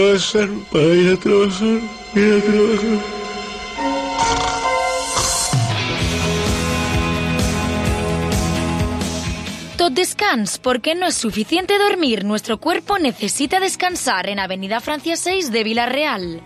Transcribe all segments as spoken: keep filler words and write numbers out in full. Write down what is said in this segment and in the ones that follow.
Trabajar, para ir a trabajar, ir a trabajar. Tot descans, porque no es suficiente dormir. Nuestro cuerpo necesita descansar en Avenida Francia seis de Villarreal.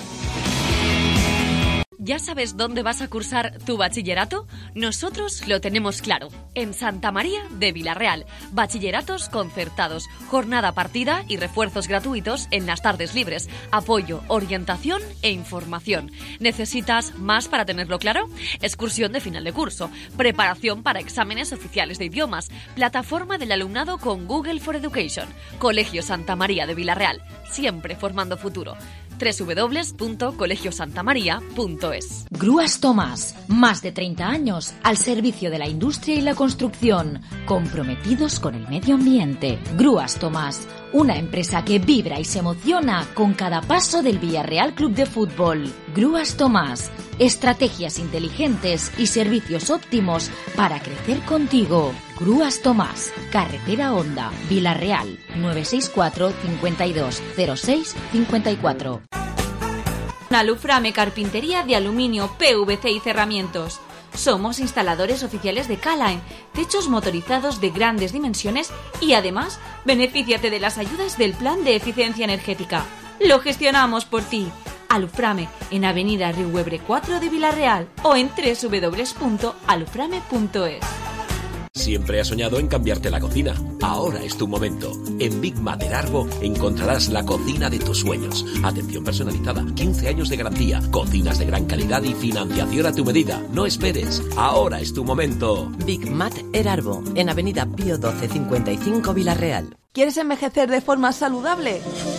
¿Ya sabes dónde vas a cursar tu bachillerato? Nosotros lo tenemos claro. En Santa María de Villarreal. Bachilleratos concertados, jornada partida y refuerzos gratuitos en las tardes libres. Apoyo, orientación e información. ¿Necesitas más para tenerlo claro? Excursión de final de curso. Preparación para exámenes oficiales de idiomas. Plataforma del alumnado con Google for Education. Colegio Santa María de Villarreal. Siempre formando futuro. doble u doble u doble u punto colegio santa maría punto es. Grúas Tomás, más de treinta años al servicio de la industria y la construcción, comprometidos con el medio ambiente. Grúas Tomás, una empresa que vibra y se emociona con cada paso del Villarreal Club de Fútbol. Grúas Tomás, estrategias inteligentes y servicios óptimos para crecer contigo. Grúas Tomás, Carretera Honda, Villarreal, nueve seis cuatro, cincuenta y dos, cero seis, cincuenta y cuatro. Aluframe Carpintería de Aluminio, P V C y Cerramientos. Somos instaladores oficiales de K-Line, techos motorizados de grandes dimensiones y además, benefíciate de las ayudas del Plan de Eficiencia Energética. Lo gestionamos por ti. Aluframe en Avenida Riuebre cuatro de Villarreal o en doble u doble u doble u punto aluframe punto es. Siempre has soñado en cambiarte la cocina. Ahora es tu momento. En Big Mat Erarbo encontrarás la cocina de tus sueños. Atención personalizada, quince años de garantía, cocinas de gran calidad y financiación a tu medida. No esperes. Ahora es tu momento. Big Mat Erarbo, en Avenida Pío doce cincuenta y cinco Villarreal. ¿Quieres envejecer de forma saludable?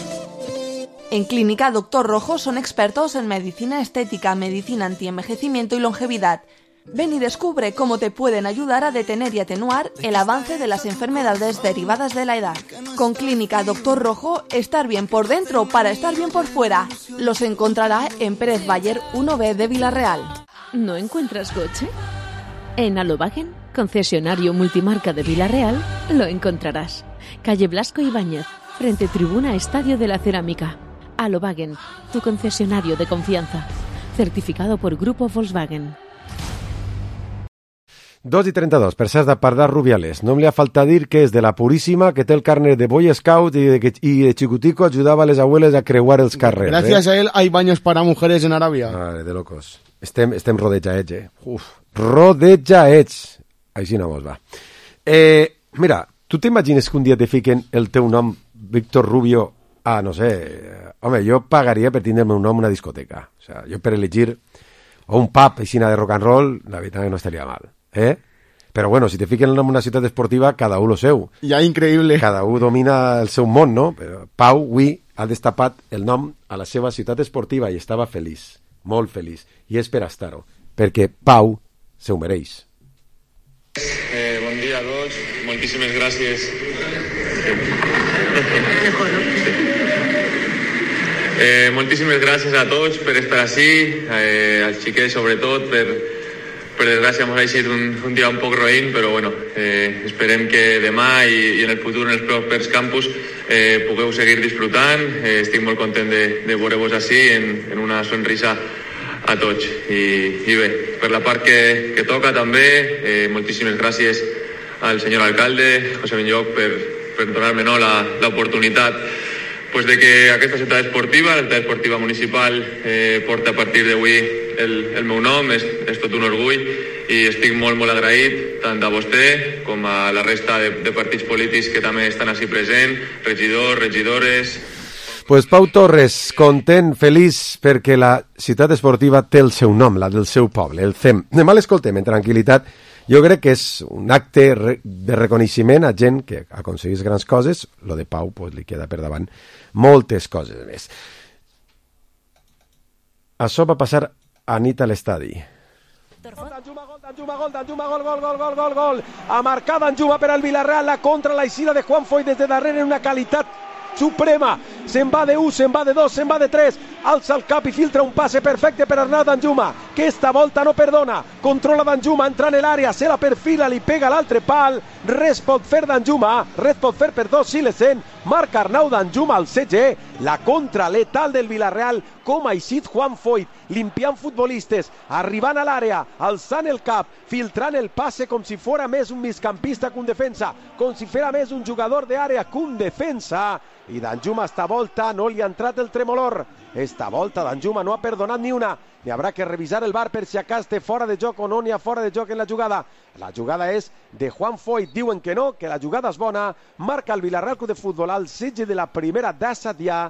En Clínica Doctor Rojo son expertos en medicina estética, medicina antienvejecimiento y longevidad. Ven y descubre cómo te pueden ayudar a detener y atenuar el avance de las enfermedades derivadas de la edad. Con Clínica Doctor Rojo, estar bien por dentro para estar bien por fuera. Los encontrará en Pérez Bayer uno B de Villarreal. ¿No encuentras coche? En Alobagen, concesionario multimarca de Villarreal, lo encontrarás. Calle Blasco Ibáñez, frente Tribuna Estadio de la Cerámica. Alobagen, tu concesionario de confianza. Certificado por Grupo Volkswagen. dos i trenta-dos, per cert, de parlar Rubiales. No li ha falta dir que és de la Puríssima, que té el carnet de Boy Scout i de, que, i de xicutico ajudava a les abueles a creuar els carrers. Gràcies eh? a él hay baños para mujeres en Arabia. Vale, de locos. Estem, estem rodejaets, eh? Uf, rodejaets. Així no mos va. Eh, mira, tu t'imagines que un dia te fiquen el teu nom, Víctor Rubio, a, no sé... Home, jo pagaria per tindre el meu nom una discoteca. O sea, jo per elegir o un pub aixina de rock and roll, la veritat que no estaria mal. ¿Eh? Pero bueno, si te fiquen el nom d'una ciutat esportiva, cada un lo seu. Ja, increïble. Cada un domina el seu món, no? Però Pau, avui, ha destapat el nom a la seva ciutat esportiva i estava feliç, molt feliç. I és per estar-ho, perquè Pau se ho mereix. Eh, bon dia a tots, moltíssimes gràcies. Eh, moltíssimes gràcies a tots per estar així, eh, als xiquets sobretot, per, per desgràcia m'ha eixit un, un dia un poc roïn, però bueno, eh, esperem que demà i, i en el futur, en els propers campus, eh, pugueu seguir disfrutant. Eh, estic molt content de, de veure-vos així, en, en una sonrisa a tots. I, i bé, per la part que, que toca també, eh, moltíssimes gràcies al senyor alcalde, José Benlloc, per, per donar-me no, la, l'oportunitat pues, de que aquesta ciutat esportiva, la ciutat esportiva municipal, eh, porta a partir d'avui el, el meu nom. És, és tot un orgull i estic molt, molt agraït tant a vostè com a la resta de, de partits polítics que també estan així presents, regidors, regidores. Pues Pau Torres, content, feliç, perquè la ciutat esportiva té el seu nom, la del seu poble, el C E M. Demà l'escoltem en tranquil·litat. Jo crec que és un acte de reconeixement a gent que aconsegueix grans coses. Lo de Pau pues, li queda per davant moltes coses més. Això va passar a nit a l'estadi. Danjuma, gol, Danjuma, gol, Danjuma, gol, gol, gol, gol, gol, gol. Ha marcat Danjuma per al Villarreal, la contra la eixida de Juan Foy des de darrere en una qualitat suprema. Se'n va de u, se'n va de dos, se'n va de tres. Alça el cap i filtra un passe perfecte per Arnau Danjuma. que esta volta no perdona. Controla Danjuma, entra en el área, se la perfila, li pega l'altre pal. Res pot fer Danjuma, res pot fer, perdó, Silesen. Marca Arnau Danjuma al C G. La contra letal del Villarreal, com ha eixit Juan Foyth, limpiant futbolistes, arribant a l'àrea, alçant el cap, filtrant el passe com si fora més un migcampista que un defensa, com si fera més un jugador d'àrea que un defensa. I Danjuma esta volta no li ha entrat el tremolor. Esta volta Danjuma no ha perdonat ni una. N'hi haurà que revisar el V A R per si acas té fora de joc o no n'hi ha fora de joc en la jugada. La jugada és de Juan Foyth. Diuen que no, que la jugada és bona. Marca el Villarreal Club de Futbol al setge de la primera d'Assadià.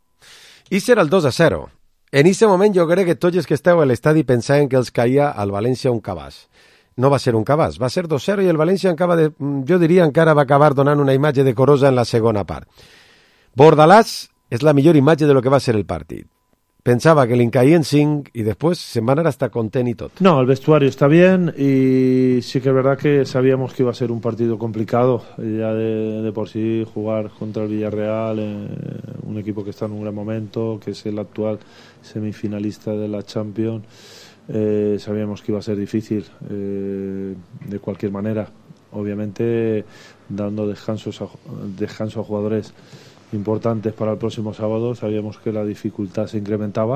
I serà el dos a zero. En aquest moment jo crec que tots els que esteu a l'estadi pensaven que els caia al València un cabàs. No va ser un cabàs, va ser dos a zero i el València encara, de, jo diria, encara va acabar donant una imatge decorosa en la segona part. Bordalàs és la millor imatge de lo que va ser el partit. Pensaba que le caían cinc y después se van a estar content y todo. No, el vestuario está bien y sí que es verdad que sabíamos que iba a ser un partido complicado. Ya de, de por sí jugar contra el Villarreal, eh, un equipo que está en un gran momento, que es el actual semifinalista de la Champions, eh, sabíamos que iba a ser difícil eh, de cualquier manera. Obviamente dando descansos a, descanso a jugadores importantes para el próximo sábado, sabíamos que la dificultad se incrementaba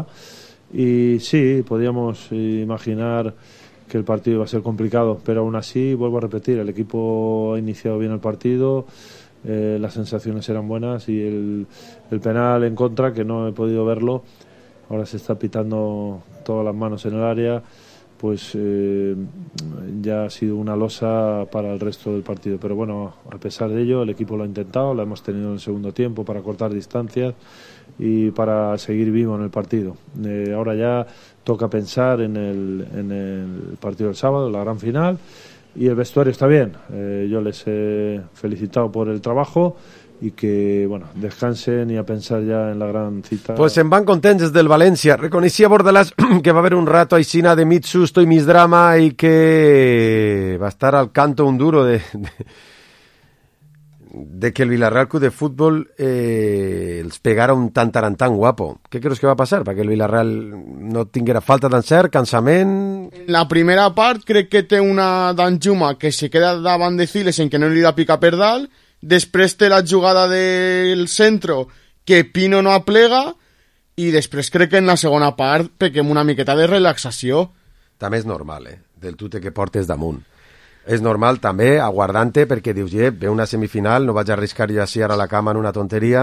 y sí, podíamos imaginar que el partido iba a ser complicado, pero aún así, vuelvo a repetir, el equipo ha iniciado bien el partido, eh, las sensaciones eran buenas y el, el penal en contra, que no he podido verlo, ahora se está pitando todas las manos en el área, pues eh, ya ha sido una losa para el resto del partido. Pero bueno, a pesar de ello, el equipo lo ha intentado, lo hemos tenido en el segundo tiempo para cortar distancias y para seguir vivo en el partido. Eh, ahora ya toca pensar en el, en el partido del sábado, la gran final, y el vestuario está bien. Eh, yo les he felicitado por el trabajo y que, bueno, descansen y a pensar ya en la gran cita. Pues en van contents des del València. Reconeixia Bordalàs que va haver un rato aixina de mig susto i mig drama i que va estar al canto un duro de, de, de que el Villarreal Club de Fútbol eh, els pegara un tantarantan guapo. Què creus que va passar? Perquè el Villarreal no tinguera falta d'encert, cansament... En la primera part crec que té una Danjuma que se queda davant de Silesen que no li da pica per dalt. Després té la jugada del centro que Pino no aplega i després crec que en la segona part pequem una miqueta de relaxació. També és normal, eh? Del tute que portes damunt. És normal també, aguardant-te, perquè dius, eh, ve una semifinal, no vaig arriscar jo així ara a la cama en una tonteria,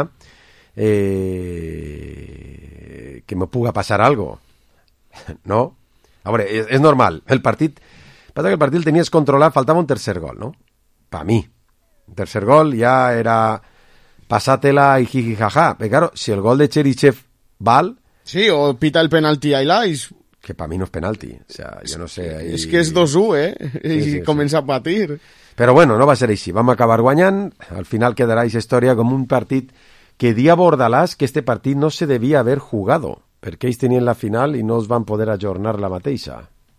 eh, que me puga passar algo. No? A veure, és, és normal. El partit, passa que el partit el tenies controlat, faltava un tercer gol, no? Pa mi. El tercer gol ya era pasátela y jiji jaja. Pero claro, si el gol de Cherichev val... Sí, o pita el penalti a Ilais. Que para mí no es penalti. O sea, yo no sé... Ahí... És que és dos u, eh? I sí, sí, comença sí. a patir. Però bueno, no va ser així. Vam acabar guanyant. Al final quedarà aquesta història com un partit que dia Bordalàs que este partit no se devia haver jugado, perquè ells tenien la final i no es van poder ajornar la mateixa.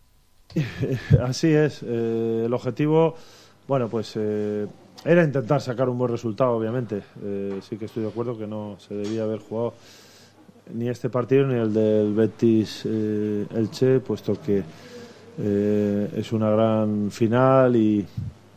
Así es. Eh, el objetivo, bueno, pues... Eh... Era intentar sacar un buen resultado, obviamente. Eh, sí que estoy de acuerdo que no se debía haber jugado ni este partido ni el del Betis eh, Elche, puesto que eh, es una gran final y,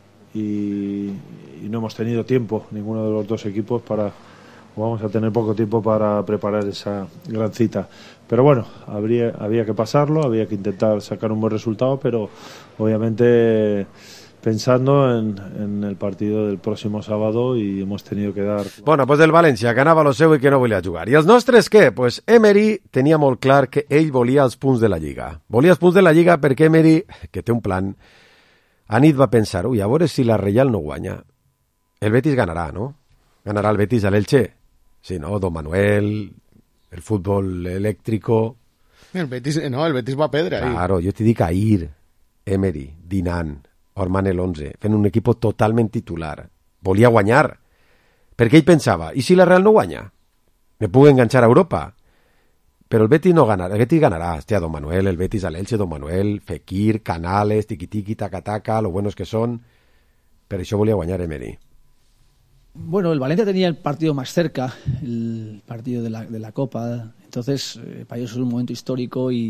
y, y no hemos tenido tiempo, ninguno de los dos equipos, para, o vamos a tener poco tiempo para preparar esa gran cita. Pero bueno, habría, había que pasarlo, había que intentar sacar un buen resultado, pero obviamente... pensando en, en el partido del próximo sábado y hemos tenido que dar... Bueno, pues del València, que anava a lo seu i que no volia jugar. I els nostres què? Pues Emery tenia molt clar que ell volia els punts de la Lliga. Volia els punts de la Lliga perquè Emery, que té un plan, a nit va pensar, ui, a veure si la Reial no guanya. El Betis ganarà, no? Ganarà el Betis a l'Elche. Sí, no? Don Manuel, el futbol eléctrico... El Betis, no, el Betis va a pedra ahí. Claro, jo t'hi dic ahir, Emery, dinant, Orman el once, fent un equip totalment titular. Volia guanyar. Perquè ell pensava, i si la Real no guanya? Me puc enganxar a Europa. Però el Betis no ganarà. El Betis ganarà. Hòstia, Don Manuel, el Betis al Elche, Don Manuel, Fekir, Canales, tiqui-tiqui, taca-taca, lo buenos que son. Per això volia guanyar Emery. Bueno, el Valencia tenía el partido más cerca, el partido de la, de la Copa. Entonces, eh, para ellos es un momento histórico y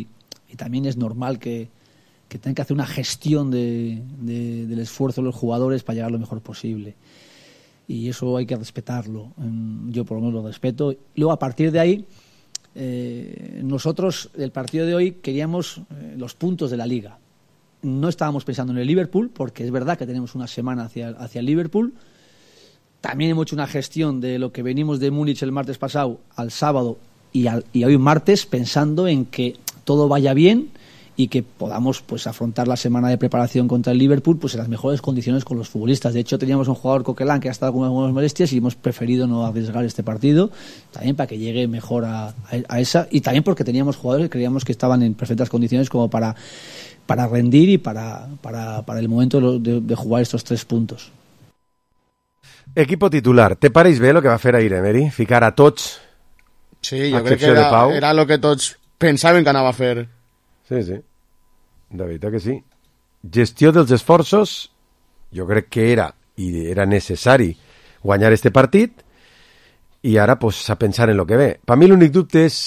y también es normal que, que tengan que hacer una gestión de, de, del esfuerzo de los jugadores para llegar lo mejor posible. Y eso hay que respetarlo. Yo por lo menos lo respeto. Luego, a partir de ahí, eh, nosotros, el partido de hoy, queríamos eh, los puntos de la Liga. No estábamos pensando en el Liverpool, porque es verdad que tenemos una semana hacia, hacia el Liverpool. También hemos hecho una gestión de lo que venimos de Múnich el martes pasado al sábado y, al, y hoy martes, pensando en que todo vaya bien y que podamos pues afrontar la semana de preparación contra el Liverpool pues en las mejores condiciones con los futbolistas. De hecho, teníamos un jugador, Coquelin, que ha estado con algunas molestias y hemos preferido no arriesgar este partido, también para que llegue mejor a, a, a esa, y también porque teníamos jugadores que creíamos que estaban en perfectas condiciones como para, para rendir y para, para, para el momento de, de jugar estos tres puntos. Equipo titular. Te pareix bé el que va fer ahir Emery? Ficar a tots? Sí, jo crec que era, era el que tots pensaven que anava a fer. Sí, sí. De veritat que sí. Gestió dels esforços, jo crec que era i era necessari guanyar este partit i ara pues, a pensar en lo que ve. Per mi l'únic dubte és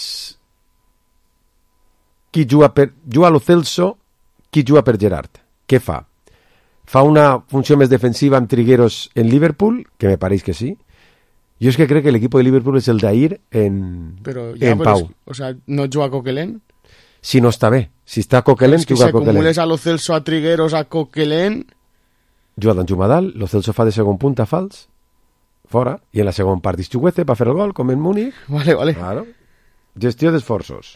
qui juga per juga Lo Celso, qui juga per Gerrard. Què fa? Fa una funció més defensiva amb Trigueros en Liverpool, que me pareix que sí. Jo és que crec que l'equip de Liverpool és el d'ahir en, pero ya, en pero Pau. Es, o sea, ¿no juga Coquelin? Si no està bé. Si està Coquelin, es que juga se Coquelin. acumules a Lo Celso, a Trigueros, a Coquelin... Juga d'Anjuma dalt, Lo Celso fa de segon punta fals, fora, i en la segon part Chuguece per fer el gol, com en Múnich. Vale, vale. Claro. Gestió de esfuerzos.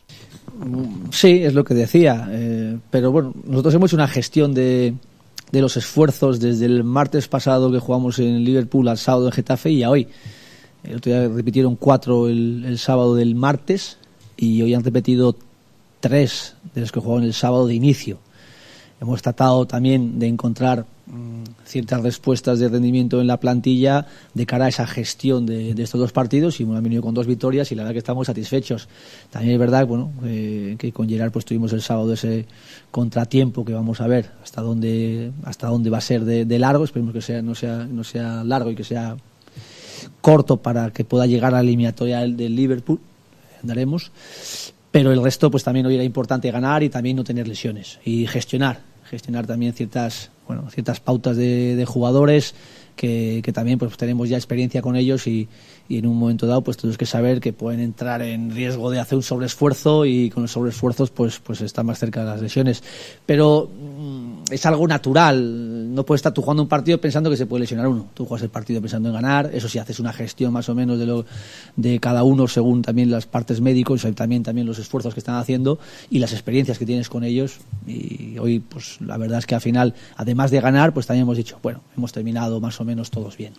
Sí, es lo que decía. Eh, pero bueno, nosotros hemos hecho una gestión de, de los esfuerzos desde el martes pasado que jugamos en Liverpool al sábado en Getafe y a hoy. El otro día repitieron cuatro el, el sábado del martes y hoy han repetido tres de los que jugaron el sábado de inicio. Hemos tratado también de encontrar mmm, ciertas respuestas de rendimiento en la plantilla de cara a esa gestión de, de estos dos partidos y hemos venido con dos victorias y la verdad que estamos satisfechos. También es verdad bueno, eh, que con Gerrard pues tuvimos el sábado ese contratiempo que vamos a ver hasta dónde hasta dónde va a ser de, de largo. Esperemos que sea, no, sea, no sea largo y que sea corto para que pueda llegar a la eliminatoria del, del Liverpool. Andaremos. Pero el resto, pues también hoy era importante ganar y también no tener lesiones y gestionar, gestionar también ciertas, bueno, ciertas pautas de, de jugadores que, que también pues tenemos ya experiencia con ellos y, y en un momento dado pues tenemos que saber que pueden entrar en riesgo de hacer un sobreesfuerzo y con los sobreesfuerzos pues pues están más cerca de las lesiones. Pero mmm, es algo natural, no puedes estar tú jugando un partido pensando que se puede lesionar uno. Tú juegas el partido pensando en ganar, eso sí, haces una gestión más o menos de lo de cada uno según también las partes médicos y también, también los esfuerzos que están haciendo y las experiencias que tienes con ellos. Y hoy pues la verdad es que al final, además de ganar, pues también hemos dicho, bueno, hemos terminado más o menos todos bien.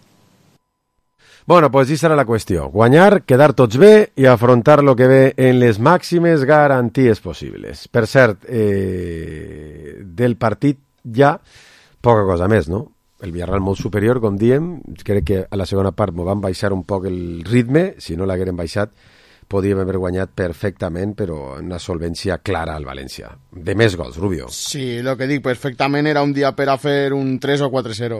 Bueno, pues així serà la qüestió. Guanyar, quedar tots bé i afrontar lo que ve en les màximes garanties possibles. Per cert, eh, del partit ja poca cosa més, no? El Villarreal molt superior, com diem. Crec que a la segona part m'ho van baixar un poc el ritme. Si no l'hagueren baixat, podíem haver guanyat perfectament, però una solvència clara al València. De més gols, Rubio. Sí, lo que dic, perfectament era un dia per a fer un tres o quatre cero.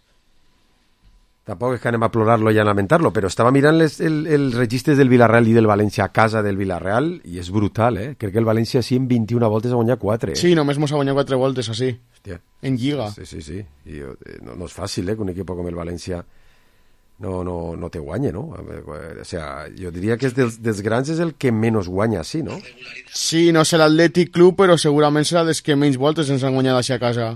Tampoc és que anem a plorar-lo i a lamentar-lo, però estava mirant les, el, els registres del Villarreal i del València a casa del Villarreal i és brutal, eh? Crec que el València sí en vint-i-una voltes ha guanyat quatre. Eh? Sí, només mos ha guanyat quatre voltes, així. Hòstia. En Lliga. Sí, sí, sí. I, no, no és fàcil, eh, que un equip com el València no, no, no te guanye, no? O sea, jo diria que és dels, dels grans és el que menys guanya, sí, no? Sí, no sé l'Atlètic Club, però segurament serà dels que menys voltes ens han guanyat així a casa.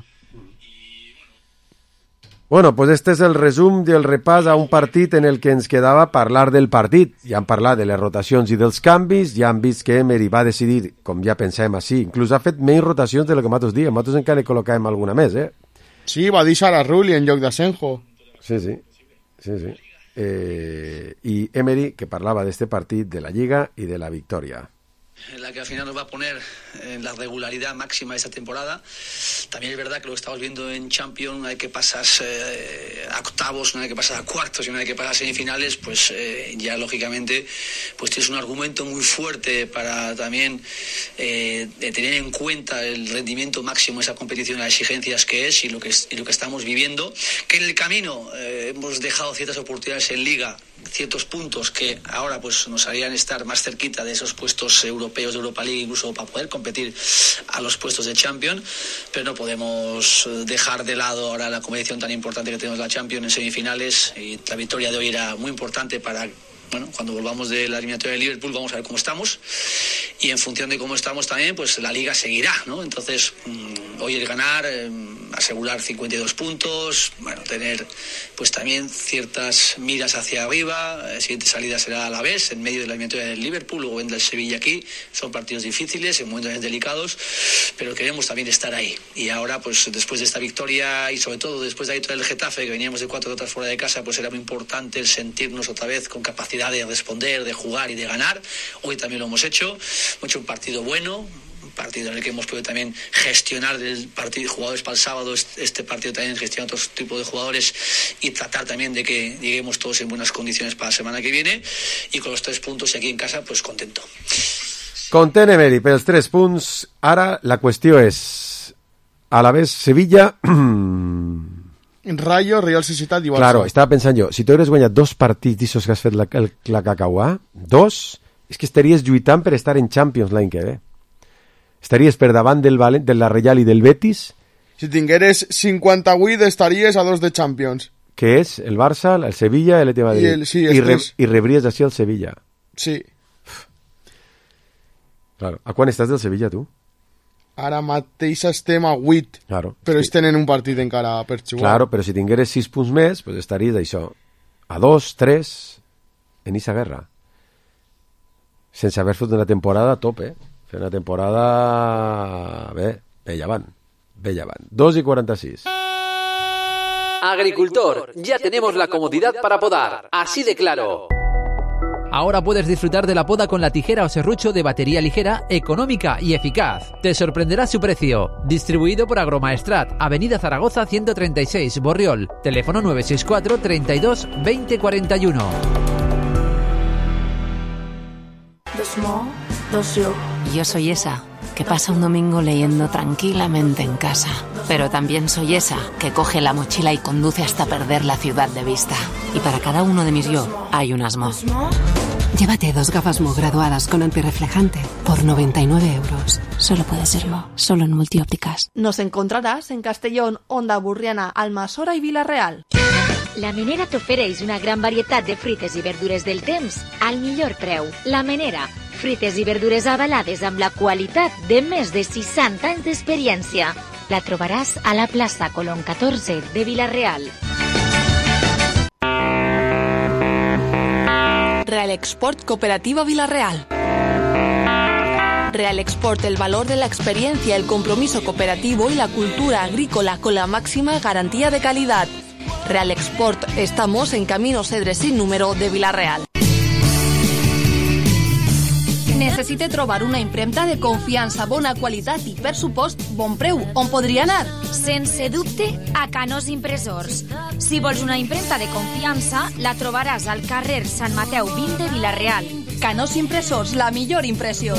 Bueno, pues este es el resum del repàs a un partit en el que ens quedava parlar del partit. Ja han parlat de les rotacions i dels canvis, ja han vist que Emery va decidir, com ja pensem així, inclús ha fet menys rotacions de lo que nosaltres diem. Nosaltres encara col·locàvem alguna més, eh? Sí, va deixar a Rulli en lloc d'Asenjo. Sí, sí, sí, sí. Eh, I Emery, que parlava d'este partit, de la Lliga i de la victòria. En la que al final nos va a poner en la regularidad máxima de esta temporada. También es verdad que lo que estamos viendo en Champions, una vez que pasas eh, a octavos, una vez que pasas a cuartos y una vez que pasas a semifinales, pues eh, ya lógicamente pues tienes un argumento muy fuerte para también eh, de tener en cuenta el rendimiento máximo de esa competición, las exigencias que es y lo que, es, y lo que estamos viviendo. Que en el camino eh, hemos dejado ciertas oportunidades en Liga ciertos puntos que ahora pues nos harían estar más cerquita de esos puestos europeos de Europa League, incluso para poder competir a los puestos de Champions, pero no podemos dejar de lado ahora la competición tan importante que tenemos la Champions en semifinales, y la victoria de hoy era muy importante para, bueno, cuando volvamos de la eliminatoria de Liverpool vamos a ver cómo estamos, y en función de cómo estamos también pues la Liga seguirá, ¿no? Entonces mmm, hoy el ganar, eh, asegurar cincuenta y dos puntos, bueno, tener pues también ciertas miras hacia arriba. La siguiente salida será a la vez, en medio de la eliminatoria del Liverpool, luego vendrá el Sevilla aquí. Son partidos difíciles, en momentos delicados, pero queremos también estar ahí. Y ahora, pues después de esta victoria, y sobre todo después de la victoria del Getafe, que veníamos de cuatro derrotas fuera de casa, pues era muy importante el sentirnos otra vez con capacidad de responder, de jugar y de ganar. Hoy también lo hemos hecho. Hemos hecho un partido bueno, un partido en el que hemos podido también gestionar el partido, jugadores para el sábado, este partido también gestionar otros tipos de jugadores y tratar también de que lleguemos todos en buenas condiciones para la semana que viene, y con los tres puntos y aquí en casa pues contento. Content, Emery, pels tres punts. Ara la qüestió és a la vez Sevilla Rayo, Real Societat i Barça. Claro, estava pensant jo, si tu hagués guanyat dos partits d'issos que has fet la, el, la Cacauà, dos, és que estaries lluitant per estar en Champions l'any que ve. Estaries per davant del Valent, de la Real i del Betis. Si tingueres cinquanta-vuit estaries a dos de Champions. Que és el Barça, el Sevilla i l'E T Madrid. I, el, sí, I, re, I rebries així el Sevilla. Sí. Claro. A quan estàs del Sevilla, tu? Ara mateix estem a vuit. Claro. Però ells tenen un partit encara per jugar. Claro, però si tingueres sis punts més, pues estaries d'això. A dos, tres, en esa guerra. Sense haver fet una temporada a tope, eh? Fer una temporada... Bé, bé llevant. Bé llevant. dos y cuarenta y seis. Agricultor, ya tenemos la comodidad para podar. Así de claro. Ahora puedes disfrutar de la poda con la tijera o serrucho de batería ligera, económica y eficaz. Te sorprenderá su precio. Distribuido por Agromaestrat, Avenida Zaragoza ciento treinta y seis, Borriol. Teléfono nueve seis cuatro, treinta y dos, veinte cuarenta y uno. Yo soy esa que pasa un domingo leyendo tranquilamente en casa. Pero también soy esa que coge la mochila y conduce hasta perder la ciudad de vista. Y para cada uno de mis yo hay un Asmo. Llévate dos gafas Mo graduadas con antirreflejante por noventa y nueve euros. Solo puede ser Mo, solo en Multiópticas. Nos encontrarás en Castellón, Onda Burriana, Almassora i Vila-real. La Menera t'ofereix una gran varietat de fruites i verdures del temps al millor preu. La Menera, fruites i verdures avalades amb la qualitat de més de seixanta anys d'experiència. La trobaràs a la plaça Colón catorze de Vila-real. Real Export Cooperativa Vila-real. Real Export, el valor de la experiencia, el compromiso cooperativo y la cultura agrícola con la máxima garantía de calidad. Real Export, estamos en Camino Cedre sin número de Vila-real. Necessite trobar una impremta de confiança, bona qualitat i, per supost, bon preu. On podria anar? Sense dubte, a Canós Impressors. Si vols una impremta de confiança, la trobaràs al carrer Sant Mateu vint de Vila-real. Canós Impressors, la millor impressió.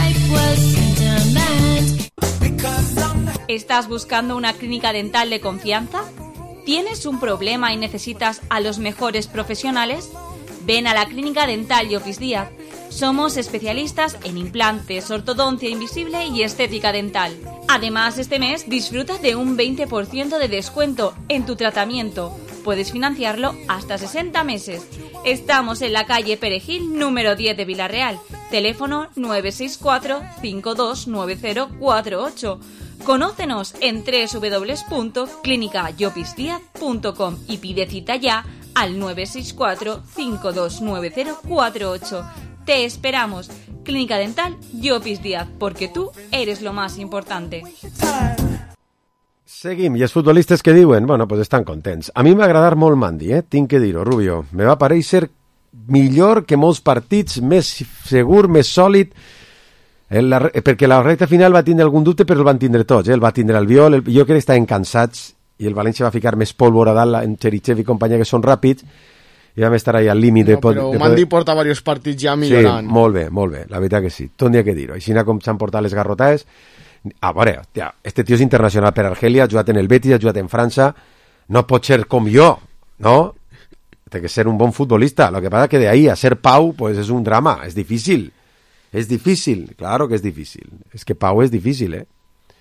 ¿Estás buscando una clínica dental de confianza? ¿Tienes un problema y necesitas a los mejores profesionales? Ven a la Clínica Dental Llopis Díaz. Somos especialistas en implantes, ortodoncia invisible y estética dental. Además, este mes disfruta de un veinte por ciento de descuento en tu tratamiento. Puedes financiarlo hasta sesenta meses. Estamos en la calle Perejil, número diez de Vila-real. Teléfono nueve seis cuatro, cinco dos nueve cero cuatro ocho. Conócenos en doble u doble u doble u punto clínica llopis díaz punto com y pide cita ya al nueve seis cuatro, cinco dos nueve cero cuatro ocho. Te esperamos. Clínica Dental Llopis Díaz, porque tú eres lo más importante. Seguim, i els futbolistes que diuen, bueno, pues estan contents. A mi m'ha agradat molt Mandi, eh? Tinc que dir-ho, Rubio. Me va parèixer millor que molts partits, més segur, més sòlid, la, perquè la recta final va tindre algun dubte, però el van tindre tots, eh? El va tindre el Viol, el, jo crec que estaven cansats, i el València va ficar més pólvora a dalt en Cherichev i companyia, que són ràpids, i vam estar ahí al límit no, de, però de Mandi poder... porta diversos partits ja millorant. Sí, molt bé, molt bé, la veritat que sí, tot n'hi ha que dir-ho. Així com s'han portat les garrotades. A veure, tia, este tio és internacional per Argelia, ha jugat en el Betis, ha jugat en França, no pot ser com jo, no? Tiene que ser un buen futbolista. Lo que pasa es que de ahí a ser Pau, pues es un drama. Es difícil. Es difícil. Claro que es difícil. Es que Pau es difícil, ¿eh?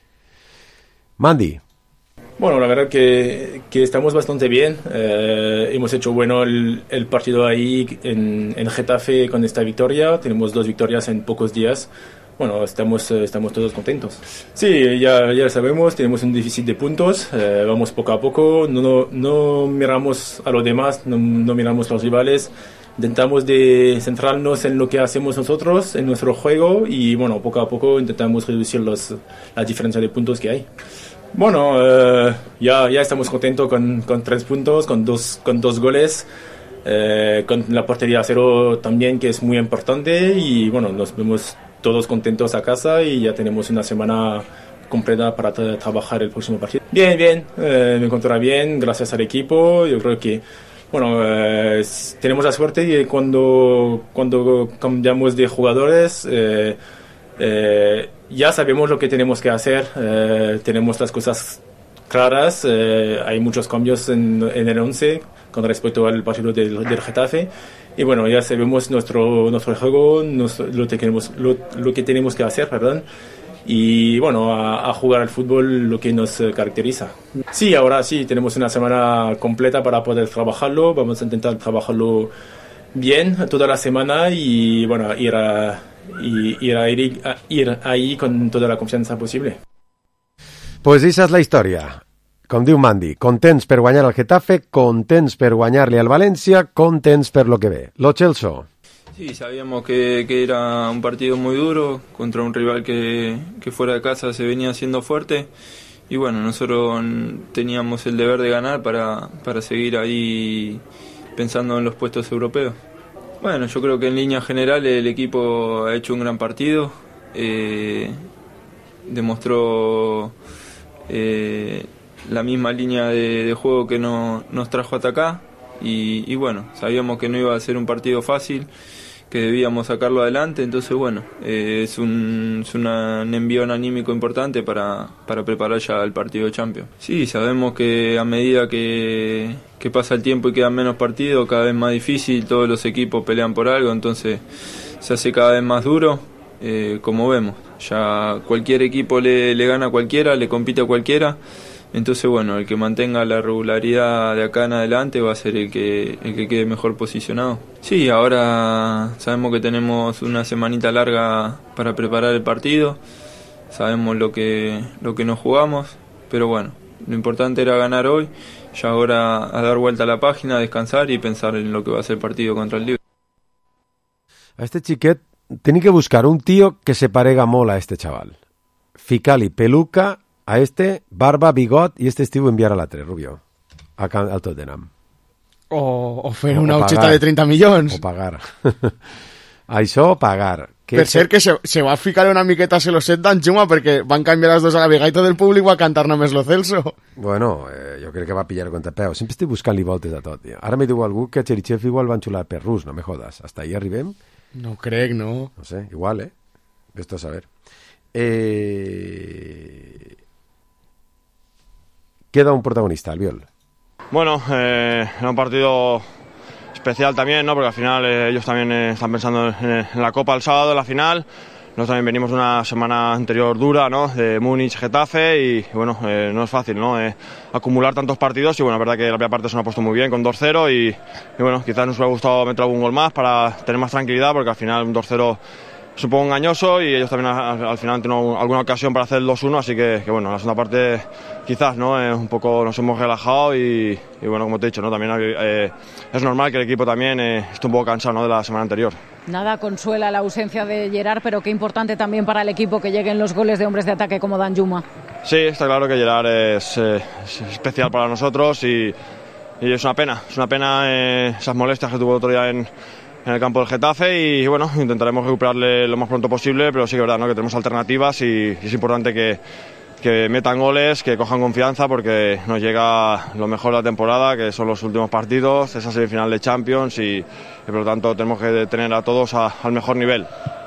Mandy. Bueno, la verdad que, que estamos bastante bien. Eh, hemos hecho bueno el, el partido ahí en, en Getafe con esta victoria. Tenemos dos victorias en pocos días. Bueno, estamos, estamos todos contentos. Sí, ya, ya lo sabemos, tenemos un déficit de puntos, eh, vamos poco a poco, no, no, no miramos a los demás, no, no miramos a los rivales, intentamos de centrarnos en lo que hacemos nosotros, en nuestro juego, y bueno, poco a poco intentamos reducir los, la diferencia de puntos que hay. Bueno, eh, ya, ya estamos contentos con, con tres puntos, con dos, con dos goles. Eh, con la portería a cero también, que es muy importante, y bueno, nos vemos todos contentos a casa y ya tenemos una semana completa para tra- trabajar el próximo partido. Bien, bien, eh, me encontrará bien, gracias al equipo. Yo creo que, bueno, eh, tenemos la suerte de cuando, cuando cambiamos de jugadores, eh, eh, ya sabemos lo que tenemos que hacer, eh, tenemos las cosas claras, eh, hay muchos cambios en, en el once con respecto al partido del, del Getafe, y bueno, ya sabemos nuestro nuestro juego, nuestro, lo, que queremos, lo, lo que tenemos que hacer, perdón, y bueno, a, a jugar al fútbol, lo que nos caracteriza. Sí, ahora sí, tenemos una semana completa para poder trabajarlo, vamos a intentar trabajarlo bien toda la semana y bueno, ir a, y, ir, a ir, a ir ahí con toda la confianza posible. Pues esa és la història. Com diu Mandy, contents per guanyar al Getafe, contents per guanyar-li al València, contents per lo que ve. Lo Celso. Sí, sabíamos que, que era un partido muy duro contra un rival que, que fuera de casa se venía haciendo fuerte, y bueno, nosotros teníamos el deber de ganar para, para seguir ahí pensando en los puestos europeos. Bueno, yo creo que en línea general el equipo ha hecho un gran partido, eh, demostró eh, la misma línea de, de juego que no, nos trajo hasta acá, y, y bueno, sabíamos que no iba a ser un partido fácil, que debíamos sacarlo adelante, entonces bueno, eh, es un, es una, un envión anímico importante para, para preparar ya el partido de Champions. Sí, sabemos que a medida que, que pasa el tiempo y quedan menos partidos, cada vez más difícil, todos los equipos pelean por algo, entonces se hace cada vez más duro, eh, como vemos, ya cualquier equipo le, le gana a cualquiera, le compite a cualquiera. Entonces, bueno, el que mantenga la regularidad de acá en adelante va a ser el que el que quede mejor posicionado. Sí, ahora sabemos que tenemos una semanita larga para preparar el partido, sabemos lo que lo que nos jugamos, pero bueno, lo importante era ganar hoy, ya ahora a dar vuelta a la página, descansar y pensar en lo que va a ser el partido contra el Liverpool. A este xiquet tenía que buscar un tío que se parega molt a este chaval. Ficar-li peluca a este, barba, bigot, i este estiu enviar a l'altre, Rubio, a, al Tottenham. O, o fer una ocheta de trenta milions. O pagar. Això, pagar. Que per cert, que se, se va ficar una miqueta a Celoset d'en Juma, perquè van canviar les dos a la vegada i tot el públic va cantar només Lo Celso. Bueno, eh, jo crec que va pillar contrapeu. Sempre estic buscant-li voltes a tot, tio. Ara me diu algú que a Cherichev igual van xular per rus, no me jodas. Hasta ahí arribem? No crec, no. No sé, igual, eh? Esto a saber. Eh... Queda un protagonista, Albiol. Bueno, eh, era un partido especial también, ¿no? Porque al final eh, ellos también eh, están pensando en, en la Copa el sábado, en la final. Nosotros también venimos de una semana anterior dura, ¿no? De Múnich, Getafe, y, y bueno, eh, no es fácil, ¿no? Eh, acumular tantos partidos, y bueno, la verdad que la primera parte se nos ha puesto muy bien con dos cero, y, y bueno, quizás nos hubiera gustado meter algún gol más para tener más tranquilidad, porque al final un dos cero es un poco engañoso, y ellos también al, al final han tenido alguna ocasión para hacer el dos uno, así que, que bueno, la segunda parte quizás, ¿no? Eh, un poco nos hemos relajado, y, y bueno, como te he dicho, ¿no? También eh, es normal que el equipo también eh, esté un poco cansado, ¿no? De la semana anterior. Nada consuela la ausencia de Gerard, pero qué importante también para el equipo que lleguen los goles de hombres de ataque como Danjuma. Sí, está claro que Gerard es, eh, es especial para nosotros, y, y es una pena, es una pena eh, esas molestias que tuvo el otro día en en el campo del Getafe, y bueno, intentaremos recuperarle lo más pronto posible, pero sí que es verdad, ¿no? Que tenemos alternativas, y, y es importante que, que metan goles, que cojan confianza, porque nos llega lo mejor de la temporada, que son los últimos partidos, esa semifinal de Champions, y, y por lo tanto tenemos que tener a todos a, al mejor nivel.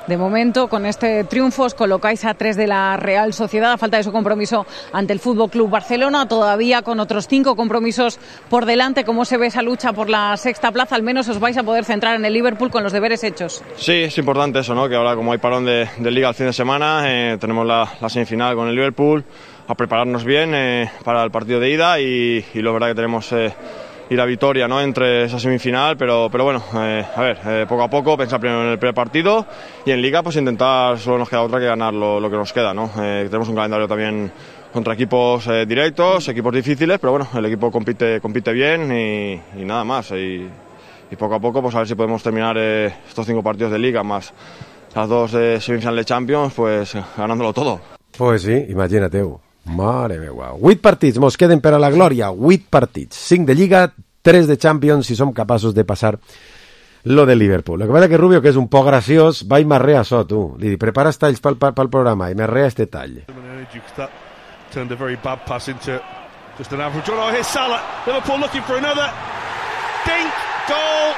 De momento, con este triunfo os colocáis a tres de la Real Sociedad, a falta de su compromiso ante el Fútbol Club Barcelona, todavía con otros cinco compromisos por delante. ¿Cómo se ve esa lucha por la sexta plaza? Al menos os vais a poder centrar en el Liverpool con los deberes hechos. Sí, es importante eso, ¿no? Que ahora, como hay parón de, de Liga el fin de semana, eh, tenemos la, la semifinal con el Liverpool, a prepararnos bien eh, para el partido de ida y, y lo verdad que tenemos eh, ir a Vitoria, ¿no? Entre esa semifinal, pero, pero bueno, eh, a ver, eh, poco a poco, pensar primero en el primer partido y en Liga pues intentar, solo nos queda otra que ganar lo, lo que nos queda, ¿no? Eh, tenemos un calendario también contra equipos eh, directos, equipos difíciles, pero bueno, el equipo compite, compite bien y, y nada más, y, y poco a poco pues a ver si podemos terminar eh, estos cinco partidos de Liga más las dos de semifinal de Champions, pues ganándolo todo. Pues sí, imagínate-ho. Mare meva. vuit partits mos queden per a la glòria, vuit partits, cinc de Lliga, tres de Champions, si som capaços de passar lo de Liverpool. Lo que passa que Rubio, que és un poc graciós, va i marrea això, tu. Li dic, prepares talls pel, pel, pel programa i marrea este tall. Turned a very bad pass into just an average run. Oh, here's Salah. Liverpool looking for another. Dink, goal.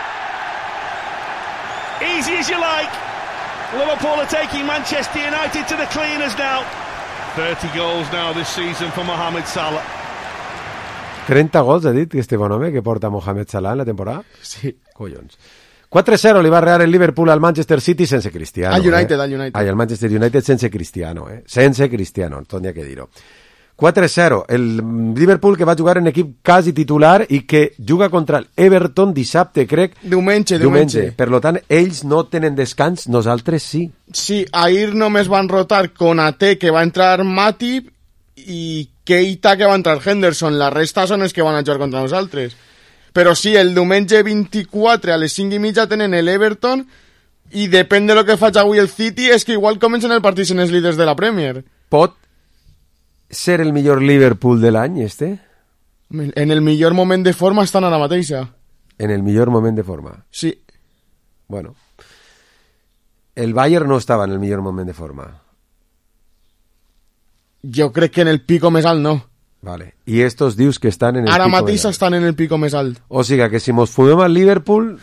Easy as you like. Liverpool are taking Manchester United to the cleaners now. thirty goals now this season for Mohamed Salah. trenta gols, ha dit, este bon home que porta Mohamed Salah en la temporada? Sí. Collons. quatre zero li va rear el Liverpool al Manchester City sense Cristiano. Al United, eh? al United. Ai, al Manchester United sense Cristiano, eh? Sense Cristiano, tot n'hi ha que dir-ho. quatre zero. El Liverpool que va jugar en equip quasi titular i que juga contra l'Everton dissabte, crec. Diumenge, diumenge. diumenge. Per lo tant, ells no tenen descans, nosaltres sí. Sí, ahir només van rotar Konaté, que va entrar Matip, i Keita, que va entrar Henderson. La resta són els que van a jugar contra nosaltres. Però sí, el diumenge vint-i-quatre a les cinc i mitja tenen l'Everton i depèn de lo que faig avui el City, és que igual comencen el partit en els líders de la Premier. Pot ser el millor Liverpool de l'any, este? En el millor moment de forma estan ara mateixa. En el millor moment de forma? Sí. Bueno. El Bayern no estava en el millor moment de forma. Jo crec que en el pico més alt no. Vale. I estos dius que estan en el ara pico mateix estan en el pico més alt. O sigui que si mos fumem al Liverpool,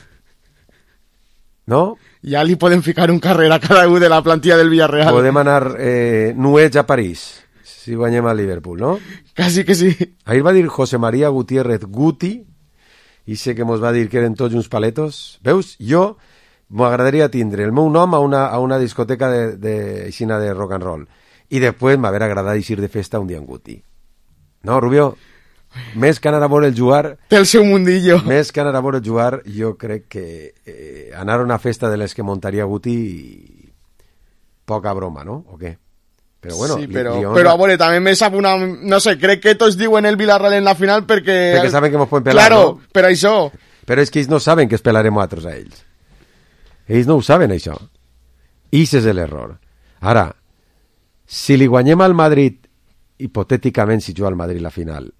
no? Ja li podem ficar un carrer a cada un de la plantilla del Villarreal. Podem anar eh, nuets a París, si guanyem al Liverpool, no? Quasi que sí. Ahir va dir José María Gutiérrez Guti, i sé que mos va dir que eren tots uns paletos. Veus? Jo m'agradaria tindre el meu nom a una, a una discoteca de, de, aixina de rock and roll. I després m'haver agradat eixir de festa un dia en Guti. No, Rubio? Més que anar a veure el jugar... Té el seu mundillo. Més que anar a veure el jugar, jo crec que eh, anar a una festa de les que montaria Guti i... poca broma, no? O què? Però bueno... Sí, però, li, li però a veure, també me sap una... No sé, crec que tots diuen el Villarreal en la final perquè... Perquè saben que mos poden pelar, claro, no? Claro, per això. Però és que ells no saben que es pelarem altres a ells. Ells no ho saben, això. I ese és l'error. Ara, si li guanyem al Madrid, hipotèticament, si juga al Madrid la final,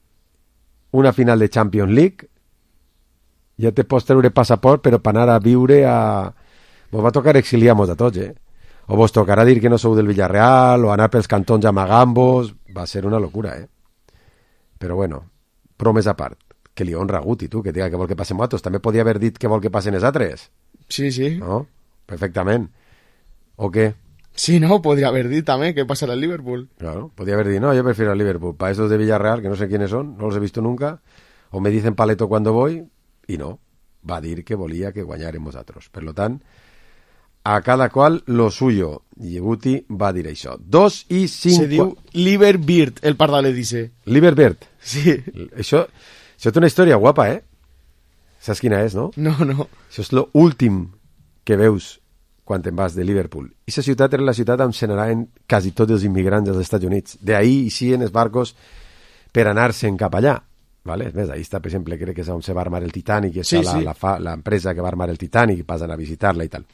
una final de Champions League, ja te pots treure passaport, però per anar a viure a... Vos va tocar exiliar-nos a tots, eh? O vos tocarà dir que no sou del Villarreal, o anar pels cantons amagant-vos... Va ser una locura, eh? Però bueno, bromes a part, que li honra a Guti, tu, que diga que vol que passen motos. També podia haver dit que vol que passen els altres. Sí, sí. No? Perfectament. O què? Sí, no, podría haber dicho también que pasará al Liverpool. Claro, podría haber dicho, no, yo prefiero al Liverpool. Para esos de Villarreal, que no sé quiénes son, no los he visto nunca, o me dicen paleto cuando voy, y no, va a dir que volía que guanyarem vosaltres. Per lo tant, a cada qual lo suyo. I Guti va dir això. Dos i cinc... Se diu Liverbird, el pardal dice. Liverbird? Sí. Això, això té una història guapa, eh? Saps quina és, no? No, no. Això és l'últim que veus quan te'n vas de Liverpool. I la ciutat era la ciutat on se n'anaven quasi tots els immigrants dels Estats Units. De ahí eixien els barcos per anar-se'n cap allà. Vale? Més, ahí està, per exemple, crec que és on se va armar el Titanic, i sí, està sí. l'empresa que va armar el Titanic, i passen a visitar-la i tal.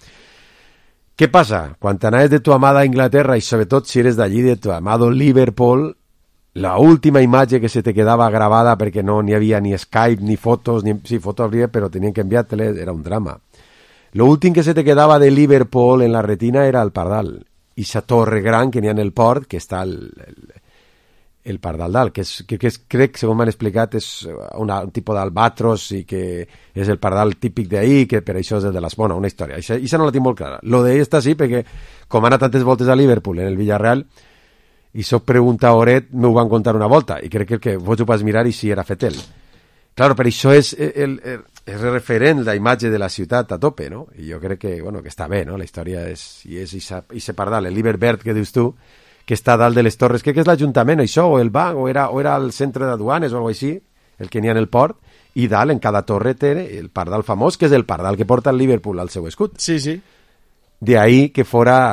Què passa? Quan t'anaves de tu amada Inglaterra, i sobretot si eres d'allí, de tu amado Liverpool, la última imatge que se te quedava gravada, perquè no n'hi havia ni Skype, ni fotos, ni... sí, fotos havia, però tenien que enviar-te-les, era un drama. Lo últim que se te quedava de Liverpool en la retina era el Pardal, i sa torre gran que n'hi ha en el port, que està el, el, el pardal dalt, que, és, que, que és, crec, segons m'han explicat, és una, un tipus d'albatros i que és el pardal típic d'ahir, que per això és el de les... Bueno, una història. Això, això no la tinc molt clara. Lo d'ell està sí, perquè com ha anat tantes voltes a Liverpool en el Villarreal, i soc pregunta a Oret, m'ho van contar una volta, i crec que el que vos ho vas mirar i si era fet ell. Claro, per això és el, el, el referent, la imatge de la ciutat a tope, no? I jo crec que, bueno, que està bé, no? La història és... I és ese pardal, el Liberverd que dius tu, que està dalt de les torres, crec que és l'Ajuntament, això, o el banc, o era, o era el centre de duanes o alguna cosa així, el que n'hi ha en el port, i dalt, en cada torre, té el pardal famós, que és el pardal que porta el Liverpool al seu escut. Sí, sí. De ahí que fora